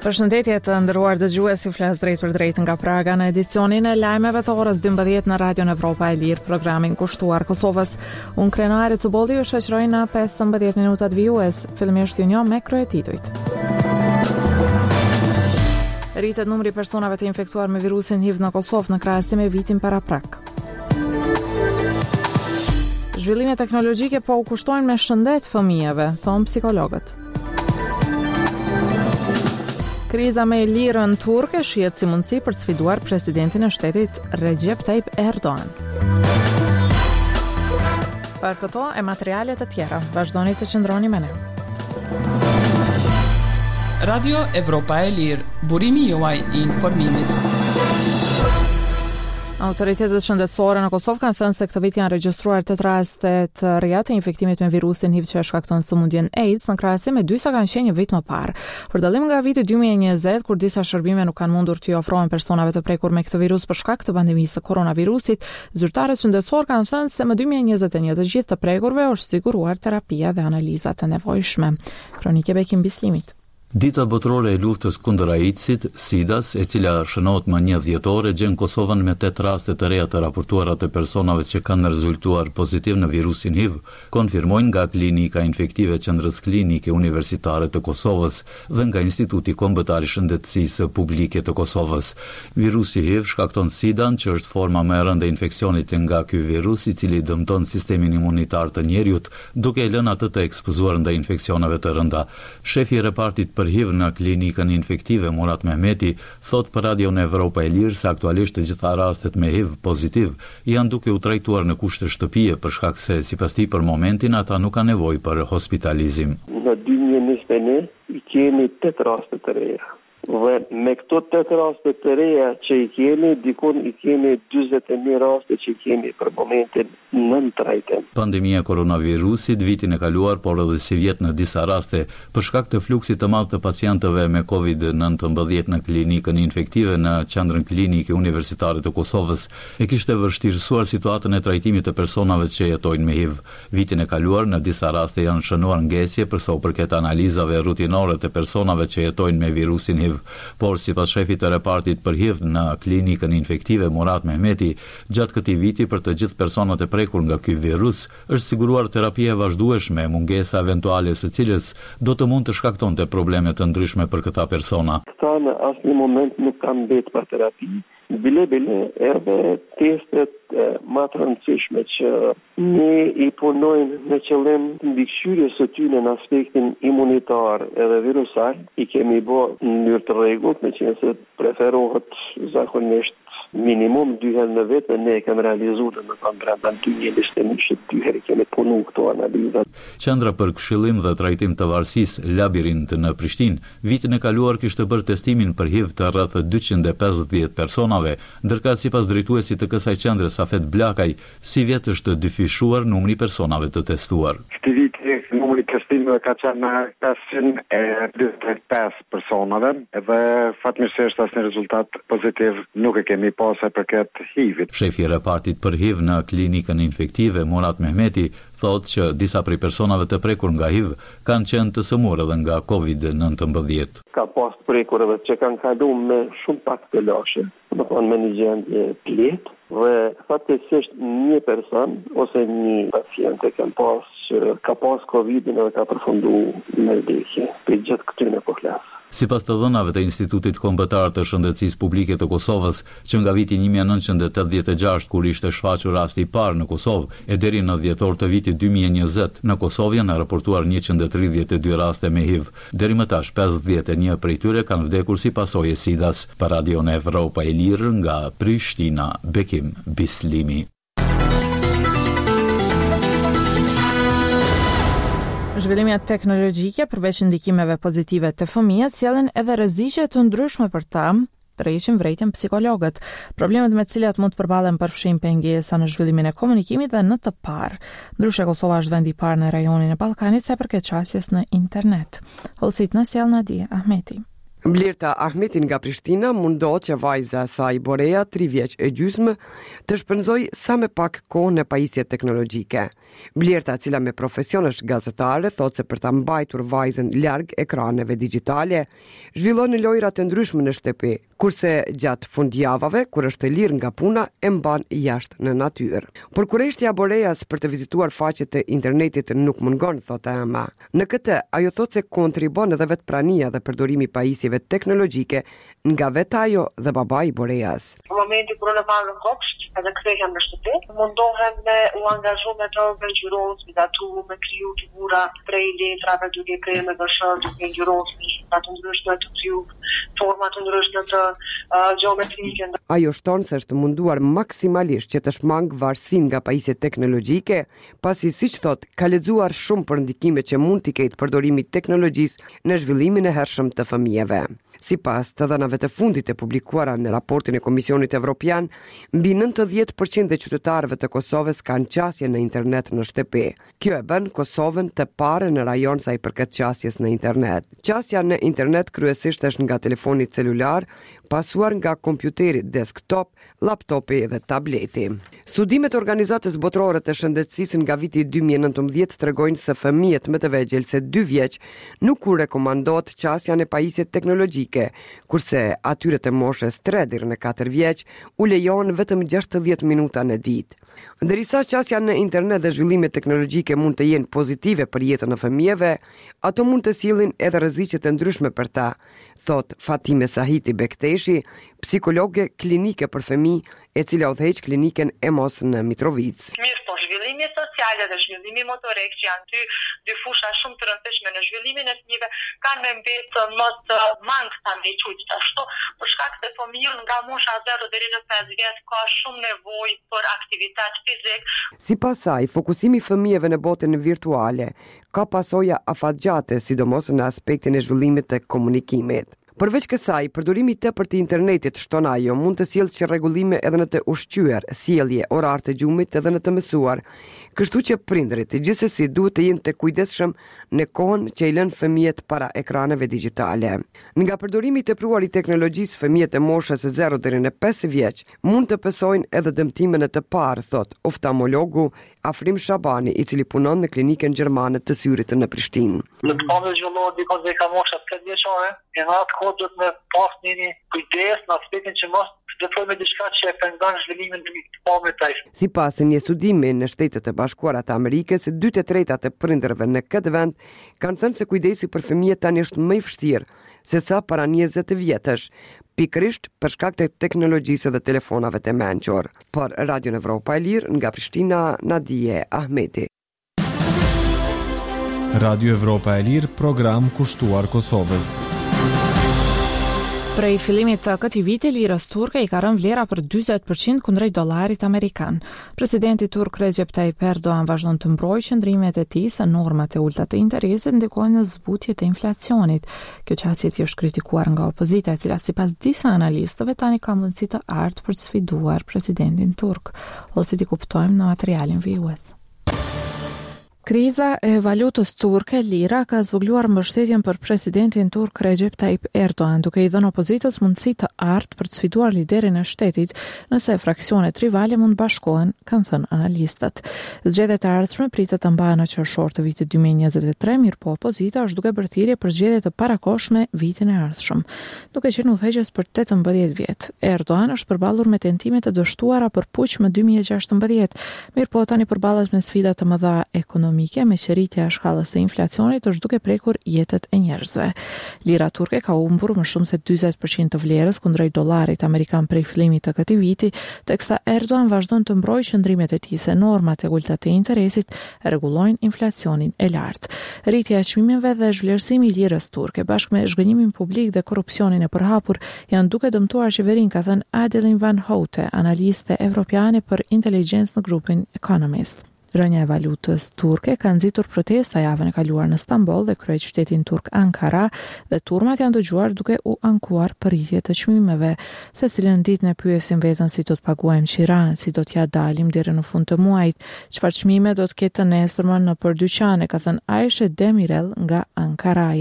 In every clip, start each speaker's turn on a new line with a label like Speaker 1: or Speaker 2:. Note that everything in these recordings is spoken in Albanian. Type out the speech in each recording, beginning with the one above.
Speaker 1: Përshëndetje të nderuar dëgjues, ju flas drejt për drejt nga Praga në edicionin e lajmeve të orës 12 në Radion Evropa e Lirë, programin kushtuar Kosovës. Unë krenari të bolli ju shoqëroj në 15 minutat vijues, fillimisht ju njoh me kryetitujt. Rritet numri personave të infektuar me virusin HIV në Kosovë në krahasim me vitin paraprak. Zhvillime teknologjike po u kushtojnë me shëndet fëmijëve, thonë psikologët. Kriza me lirën turke shihet si mundësi për të sfiduar presidentin e shtetit Recep Tayyip Erdogan. Për këto e materialet të tjera, vazhdoni të qëndroni me ne.
Speaker 2: Radio Evropa e Lirë, burimi juaj I informimit.
Speaker 1: Autoritetet shëndetësore në Kosovë kanë thënë se këtë vit janë regjistruar 8 raste të reja të infektimit me virusin HIV që shkakton sëmundjen AIDS, në krahasim me 2 sa kanë qenë një vit më parë. Për dallim nga viti 2020, kur disa shërbime nuk kanë mundur t'i ofrohen personave të prekur me këtë virus për shkak të pandemisë së koronavirusit, zyrtarët shëndetësor kanë thënë se më 2021 të gjithë të prekurve është siguruar terapia dhe analizat e nevojshme. Kronike Bekim Bislimit.
Speaker 3: Dita botërore e luftës kundër AIDS-it, SIDA-s, e cila shënohet më 1 dhjetore, gjen Kosovën me 8 raste të reja të raportuara të personave që kanë rezultuar pozitiv në virusin HIV, konfirmojnë nga Klinika Infektive Qendrës Klinike Universitare të Kosovës dhe nga Instituti Kombëtar I Shëndetësisë Publike të Kosovës. Virusi HIV shkakton SIDA-n, që është forma më e rëndë e infeksionit nga ky virus, I cili dëmton sistemin imunitar të njerëzit, duke e lënë atë të ekspozuar ndaj infeksioneve të rënda. Shefi I repartit për HIV në klinikën infektive Murat Mehmeti thot për Radion Evropa e Lirë se aktualisht të gjitha rastet me HIV pozitiv janë duke u trajtuar në kushte shtëpie për shkak se sipas tij për momentin ata nuk kanë nevojë për hospitalizim.
Speaker 4: Në 2021 I kemi 8 raste të reja. Dhe me këto 8 raste të reja që I kemi, dikun I kemi 41 raste që I kemi për momentin nën trajtim.
Speaker 3: Pandemia koronavirusit vitin e kaluar, por edhe si vjet në disa raste, për shkak të fluksit të madh të pacientëve me COVID-19 në klinikën infektive në Qendrën Klinike Universitare të Kosovës, e kishte vështirësuar situatën e trajtimit të personave që jetojnë me HIV. Vitin e kaluar, në disa raste janë shënuar ngesje për sa u përket analizave rutinore të personave që jetojnë me virusin HIV. Por sipas shefit të repartit për HIV në klinikën infektive Murat Mehmeti, gjatë këtij viti për të gjithë personat e prekur nga ky virus është siguruar terapia e vazhdueshme, mungesa eventuale së cilës do të mund të shkaktonte probleme të ndryshme për këta persona.
Speaker 4: Këta në asnjë moment nuk kanë mbetë për terapi. Bile edhe testet më të rëndësishme që ne I punojmë në qëllim të mbikëqyrjes së tyre në aspektin imunitar edhe virusal, I kemi bërë në mënyrë të rregullt, meqense preferohet zakonisht minimum 2 herë në vit, ne e kemi realizuar në brenda 2021 2 herë kemi punu këto analizat.
Speaker 3: Qendra për Këshillim dhe Trajtim të Varësisë Labirint në Prishtinë vitin e kaluar kishte bërë testimin për HIV të rreth 250 personave, ndërka sipas drejtuesit të kësaj qendre Safet Blakaj, si vjet është dyfishuar numri personave të testuar.
Speaker 5: Këtë vit numri testimeve ka qenë 525 personave dhe fatmirësisht asnjë rezultat pozitiv nuk e kemi pasur për këtë HIV-it.
Speaker 3: Shefi I repartit për HIV në klinikën infektive Murat Mehmeti thotë që disa prej personave të prekur nga HIV kanë qenë të sëmurë edhe nga COVID-19.
Speaker 4: Ka pas prekur edhe që kanë kaluar me shumë pak të lashë, domethënë me një gjendje të lehtë, dhe fatkeqësisht një person ose një pacient ka pas COVID-in dhe ka përfunduar me vdekje. Për gjithë këtyre po flas.
Speaker 3: Sipas të dhënave të Institutit Kombëtar të Shëndetësisë Publike të Kosovës, që nga viti 1986 kur ishte shfaqur rasti I parë në Kosovë e deri në dhjetor të vitit 2020, në Kosovë janë raportuar 132 raste me HIV. Deri më tash 51 prej tyre kanë vdekur si pasojë e SIDA-s. Për Radion Evropa e Lirë nga Prishtina, Bekim Bislimi.
Speaker 1: Zhvillimet teknologjike përveç ndikimeve pozitive të fëmijët sjellin edhe rreziqe të ndryshme për ta, tërheqin vërejtjen psikologët. Problemet me të cilat mund të përballen përfshin pengesa në zhvillimin e komunikimit dhe në të parë. Ndryshe Kosova është vendi I parë në rajonin e Ballkanit sa përket çastjes në internet. Hollësit në sjell Nadia Ahmeti.
Speaker 6: Blerta Ahmeti nga Prishtina mundohet që vajza e saj Borea, 3 vjeç e gjysmë, të shpenzoj sa më pak kohë në pajisje teknologjike. Blerta, e cila me profesion është gazetare, thotë se për ta mbajtur vajzën larg ekraneve digjitale, zhvillon lojra të ndryshme në shtëpi, kurse gjatë fundjavave, kur është e lirë nga puna, e mban jashtë në natyrë. Por kurreshtja e Boreas për të vizituar faqet e internetit nuk mungon, thotë Emma. Në këtë, ajo thotë se kontribon edhe vetprania dhe përdorimi i pajisjeve teknologjike nga vetë ajo dhe babai Boreas.
Speaker 7: Në momentin kur unë marr në kopsht, edhe kthehem në shtëpi, mundohem me u angazhu me të vengjëros, me datu, me kriju figura prej letrave, duke kriju me dëshër, duke ngjyros me të ndryshme të kriju forma të ndryshme të gjeometrike.
Speaker 6: Ajo shton se është munduar maksimalisht që të shmang varësinë nga pajisjet teknologjike, pasi siç thot, ka lexuar shumë për ndikimet që mund t'i ketë përdorimi i teknologjisë në zhvillimin e hershëm të fëmijëve. Sipas të dhënave të fundit e publikuara në raportin e Komisionit Evropian, mbi 90% e qytetarëve të Kosovës kanë qasje në internet në shtëpi. Kjo e bën Kosovën të parë në rajon sa i përket qasjes në internet. Qasja në internet kryesisht është nga telefoni celular, pasuar nga kompjuteri desktop, laptopi dhe tableti. Studimet e Organizatës Botërore të Shëndetësisë nga viti 2019 tregojnë se fëmijët më të vegjël se 2 vjeç nuk u rekomandohet qasja në pajisje teknologjike, kurse atyre të moshës 3 deri në 4 vjeç u lejohen vetëm 60 minuta në ditë. Ndërsa qasja në internet dhe zhvillimet teknologjike mund të jenë pozitive për jetën e fëmijëve, ato mund të sjellin edhe rreziqe të ndryshme për ta, thot Fatime Sahiti Bekteshi, psikologe klinike për fëmijë, e cila udhëheq klinikën Emos në Mitrovic.
Speaker 7: Mirë, po zhvillimi social dhe zhvillimi motorik, që janë dy fusha shumë të rëndësishme në zhvillimin e fëmijëve, kanë me mbetë më të mangë ta me qujtë ashtu, për shkak se fëmijën nga mosha 0 deri në 5 vjet ka shumë nevojë për aktivitet fizik.
Speaker 6: Sipas saj, fokusimi i fëmijëve në botën virtuale ka pasoja afatgjate, sidomos në aspektin e zhvillimit të komunikimit. Përveç kësaj, përdorimi i tepërt të internetit, shton ajo, mund të sjellë çrregullime edhe në të ushqyer, sjellje, orar të gjumit edhe në të mësuar. Kështu që prindërit gjithsesi duhet të jenë të kujdesshëm në kohën që i lënë fëmijët para ekraneve digjitale. Nga përdorimi i tepruar i teknologjisë, fëmijët e moshës 0 deri në 5 vjeç mund të pesojnë edhe dëmtime në të parë, thot oftalmologu Afrim Shabani, i cili punon në klinikën gjermane të syrit në Prishtinë.
Speaker 7: Në të kohë zhvillohet dikon dhe ka mosha 5 vjeçare, e në atë kohë duhet me pas një kujdes në aspektin që mos të me diçka që e pengon zhvillimin e pamjes taj.
Speaker 6: Sipas një studimi në Shtetet e Bashkuara të Amerikës, 2/3 të prindërve në këtë vend kanë thënë se kujdesi për fëmijët tani është më i vështirë se sa para 20 vjetësh, pikërisht për shkak të teknologjisë dhe telefonave të mençur. Por Radio Evropa e Lirë nga Prishtina, Nadije Ahmeti.
Speaker 8: Radio Evropa e Lirë, program kushtuar Kosovës.
Speaker 1: Prej fillimit të këtij viti, lirës turke i ka rënë vlera për 40% kundrejt dollarit amerikan. Presidenti turk Recep Tayyip Erdogan vazhdon të mbrojë qëndrimet e tij se normat e ulta të interesit ndikojnë në zbutje të inflacionit. Kjo qasje është kritikuar nga opozita, e cila sipas disa analistëve tani ka mundësi të ardhë për të sfiduar presidentin turk. Ose ti kuptojmë në materialin vijues. Kriza e valutës turke, lira, ka zvogluar mbështetjen për presidentin turk Recep Tayyip Erdogan, duke i dhënë opozitës mundësi të ardhë për të sfiduar liderin e shtetit, nëse fraksionet rivale mund bashkohen, kanë thënë analistët. Zgjedhjet e ardhshme pritet të mbahen në qershor të vitit 2023, mirë po opozita është duke bërthirrje për zgjedhje të parakohshme vitin e ardhshëm. Duke qenë udhëheqës për 18 vjet, Erdogan është përballur me tentime të dështuara për puq më 2016, mirë po tani përballet me sfida të mëdha ekonomike, me qeritja e shkallës së inflacionit është duke prekur jetët e njerëzve. Lira turke ka humbur më shumë se 40% të vlerës kundrejt dollarit amerikan prej fillimit të këtij viti, teksa Erdogan vazhdon të mbrojë qëndrimet e tij se normat e ulta të interesit rregullojnë inflacionin e lartë. Rritja e çmimeve dhe zhvlerësimi i lirës turke bashkë me zhgënjimin publik dhe korrupsionin e përhapur janë duke dëmtuar qeverinë, ka thënë Adeline Van Houte, analiste evropiane për inteligjencë në grupin Economist. Rënja e valutës turke ka nxitur protesta javën e kaluar në Stamboll dhe kryeqytetin turk Ankara, dhe turmat janë dëgjuar duke u ankuar për rritje të çmimeve. Secilën ditë ne pyesin veten si do të paguajmë qiran, si do t'ja dalim deri në fund të muajit, çfarë çmime do të ketë të nesërmen nëpër dyqane, ka thënë Aisha Demirel nga Ankaraja.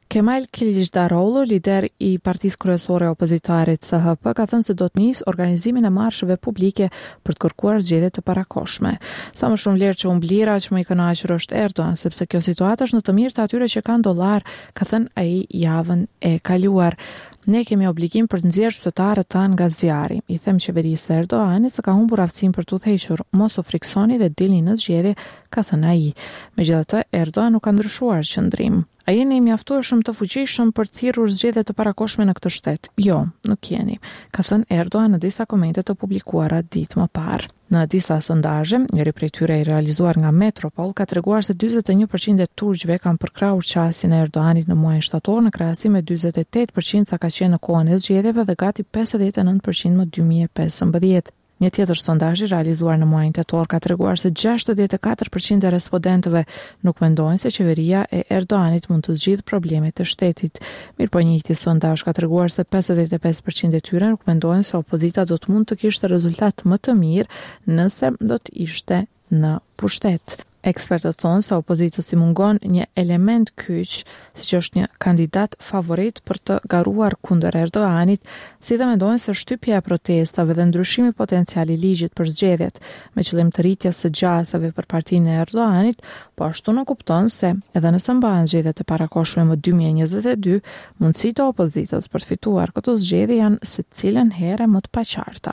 Speaker 1: Kemal Kılıçdaroğlu, lider I Partisë Kryesore Opozitare CHP, ka thënë se do të nisë organizimin e marsheve publike për të kërkuar zgjedhje të parakohshme. Sa më shumë lirë që umblira, aq më I kënaqur është Erdogan, sepse kjo situatë është në të mirë të atyre që kanë dollar, ka thënë ai javën e kaluar. Ne kemi obligim për të nxjerrë qytetarët tanë nga zjarri. I them qeverisë Erdoganit se ka humbur aftësinë për t'u thequr. Mos u friksoni dhe dilni në zgjedhje, ka thënë ai. Megjithatë, Erdogan nuk ka ndryshuar qëndrim. A jeni mjaftueshëm të fuqishëm për të thirrur zgjedhje të parakohshme në këtë shtet? Jo, nuk jeni, ka thënë Erdogan në disa komente të publikuara ditë më parë. Në disa sondazhe, njëri prej tyre I realizuar nga Metropol ka treguar se 41% e turqve kanë përkrahur qasjen e Erdoganit në muajin shtator në krahasim me 48% sa ka qenë në kohën e zgjedhjeve dhe gati 59% më 2015. Një tjetër sondazh I realizuar në muajin tetor ka treguar se 64% e respondentëve nuk mendojnë se qeveria e Erdoganit mund të zgjidhë problemet e shtetit. Mirëpo një njëjti sondazh ka treguar se 55% e tyre nuk mendojnë se opozita do të mund të kishte rezultat më të mirë nëse do të ishte në pushtet. Ekspertët thonë se opozitës I mungon një element kyç, siç është një kandidat favorit për të garuar kundër Erdoganit, si dhe mendojnë se shtypja e protestave dhe ndryshimi potencial I ligjit për zgjedhjet, me qëllim të rritjes së gjasave për partinë e Erdoganit, po ashtu nuk kupton se edhe nëse mbahen zgjedhjet e parakohshme më 2022, mundësitë e opozitës për të fituar këto zgjedhje janë secilën herë më të paqarta.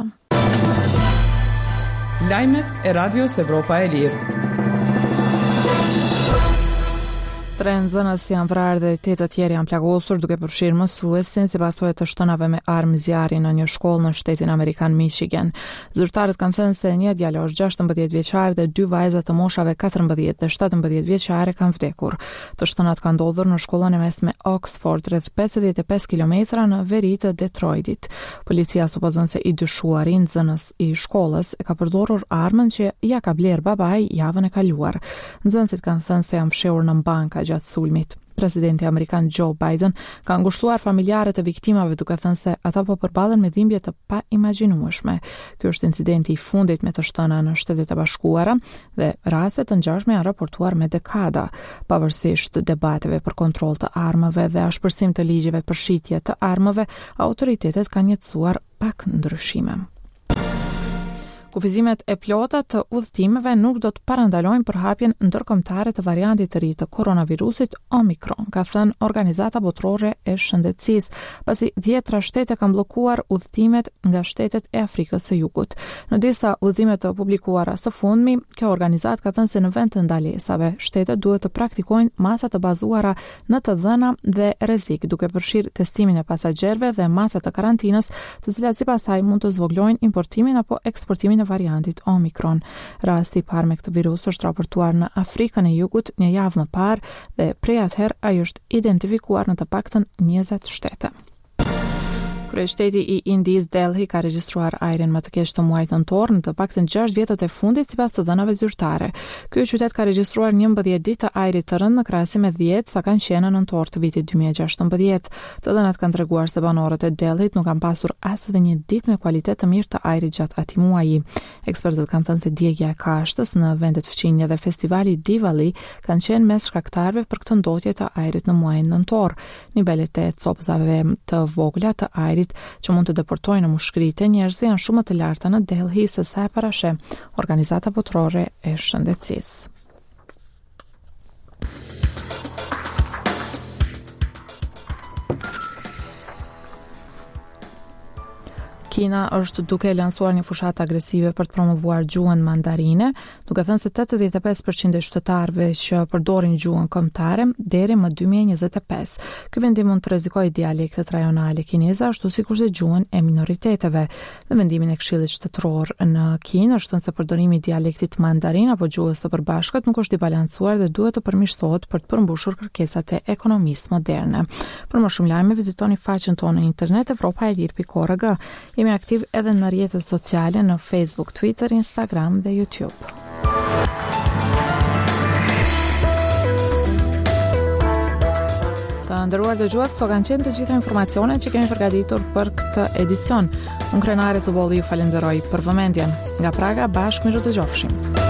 Speaker 2: Lajmet e Radios Evropa e Lirë.
Speaker 1: 3 nxënës janë vrarë dhe 8 të tjerë janë plagosur duke përfshirë mësuesin si pasojë të shtonave me armë zjarri në një shkollë në shtetin amerikan Michigan. Zyrtarët kanë thënë se një djalosh 16 vjeçar dhe 2 vajza të moshave 14 dhe 17 vjeçare kanë vdekur. Të shtonat kanë ndodhur në shkollën e mesme Oxford, rreth 55 kilometra në veri të Detroitit. Policia supozon se I dyshuari nxënës I shkollës e ka përdorur armën që ja ka bler babai javën e kaluar. Nxënësit kanë thënë se janë fshehur në banka gjatë sulmit. Presidenti amerikan Joe Biden ka ngushëlluar familjarët e viktimave duke thënë se ata po përballen me dhimbje të paimagjinueshme. Ky është incidenti I fundit me të shtëna në Shtetet e Bashkuara dhe raste të ngjashme janë raportuar me dekada. Pavarësisht debateve për kontroll të armëve dhe ashpërsim të ligjeve për shitje të armëve, autoritetet kanë jetësuar pak ndryshime. Kufizimet e plota të udhëtimeve nuk do të parandalojnë përhapjen ndërkombëtare të variantit të ri të koronavirusit Omicron, ka thënë Organizata Botërore e Shëndetësisë, pasi 10 shtete kanë bllokuar udhëtimet nga shtetet e Afrikës së Jugut. Në disa udhëtime të publikuara së fundmi, kjo organizatë ka thënë se në vend të ndalesave, shtetet duhet të praktikojnë masa të bazuara në të dhëna dhe rrezik, duke përfshirë testimin e pasagjerëve dhe masa të karantinës, të cilat sipas saj mund të zvoglojnë importimin apo eksportimin e variantit Omicron. Rasti I parë me këtë virus është raportuar në Afrikën e Jugut një javë më parë dhe prej atëherë ai është identifikuar në të paktën 20 shtete. Kryeshteti I Indisë Delhi ka regjistruar ajrin më të keq të muajit nëntor në të paktën 6 vjetët e fundit sipas të dhënave zyrtare. Ky qytet ka regjistruar 11 ditë të ajrit të rënd në krahasim me 10 sa kanë qenë në nëntor të vitit 2016. Të dhënat kanë treguar se banorët e Delhit nuk kanë pasur as edhe një ditë me kualitet të mirë të ajrit gjatë atij muaji. Ekspertët kanë thënë se djegja e kashtës në vendet fqinje dhe festivali Diwali kanë qenë mes shkaktarëve për këtë ndotje të ajrit në muajin nëntor. Nivelet e copëzave të vogla të ajrit që mund të deportojnë në mushkëritë e njerëzve janë shumë të larta në Delhi se sa e parasheh Organizata Botërore e Shëndetësisë. Kina është duke lansuar një fushatë agresive për të promovuar gjuhën mandarine, duke thënë se 85% e qytetarëve që përdorin gjuhën kombëtare deri më 2025. Ky vendim mund të rrezikojë dialektet rajonale kineze ashtu sikur dhe gjuhën e minoriteteve. Në vendimin e Këshillit Shtetëror në Kinë është thënë se përdorimi I dialektit mandarin apo gjuhës së përbashkët nuk është I balancuar dhe duhet të përmirësohet për të përmbushur kërkesat e ekonomisë moderne. Për më shumë lajme vizitoni faqen tonë në internet evropaelir.org. Jemi aktiv edhe në rrjetet sociale në Facebook, Twitter, Instagram dhe YouTube. Të nderuar dëgjues, këto kanë qenë të gjitha informacionet që kemi përgatitur për këtë edicion. Unë Krenare Cubolli ju falenderoj për vëmendjen. Nga Praga bashkë miru të gjofshim.